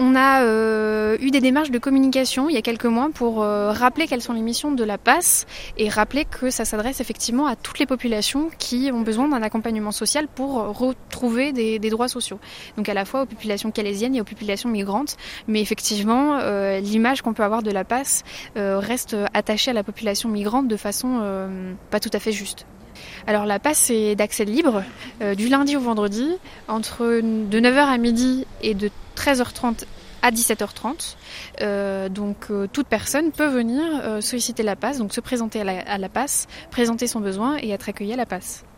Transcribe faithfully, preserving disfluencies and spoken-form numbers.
On a euh, eu des démarches de communication il y a quelques mois pour euh, rappeler quelles sont les missions de la P A S et rappeler que ça s'adresse effectivement à toutes les populations qui ont besoin d'un accompagnement social pour retrouver des, des droits sociaux. Donc à la fois aux populations calaisiennes et aux populations migrantes, mais effectivement euh, l'image qu'on peut avoir de la P A S euh, reste attachée à la population migrante de façon euh, pas tout à fait juste. Alors la P A S est d'accès libre euh, du lundi au vendredi entre de neuf heures à midi et de treize heures trente à dix-sept heures trente. Euh, donc euh, toute personne peut venir euh, solliciter la P A S, donc se présenter à la, à la P A S, présenter son besoin et être accueillie à la P A S.